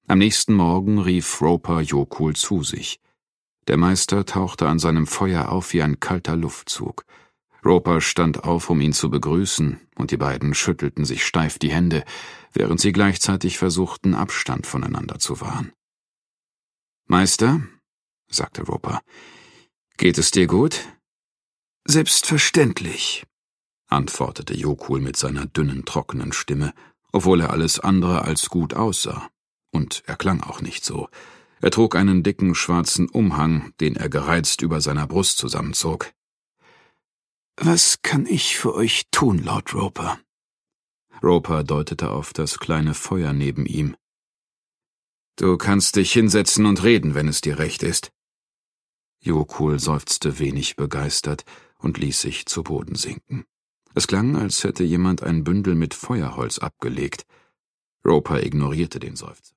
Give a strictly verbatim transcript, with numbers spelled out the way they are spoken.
Am nächsten Morgen rief Roper Yokul zu sich. Der Meister tauchte an seinem Feuer auf wie ein kalter Luftzug. Roper stand auf, um ihn zu begrüßen, und die beiden schüttelten sich steif die Hände, während sie gleichzeitig versuchten, Abstand voneinander zu wahren. »Meister«, sagte Roper, »geht es dir gut?« »Selbstverständlich«, antwortete Yokul mit seiner dünnen, trockenen Stimme, obwohl er alles andere als gut aussah. Und er klang auch nicht so. Er trug einen dicken, schwarzen Umhang, den er gereizt über seiner Brust zusammenzog. »Was kann ich für euch tun, Lord Roper?« Roper deutete auf das kleine Feuer neben ihm. »Du kannst dich hinsetzen und reden, wenn es dir recht ist.« Yokul seufzte wenig begeistert und ließ sich zu Boden sinken. Es klang, als hätte jemand ein Bündel mit Feuerholz abgelegt. Roper ignorierte den Seufzer.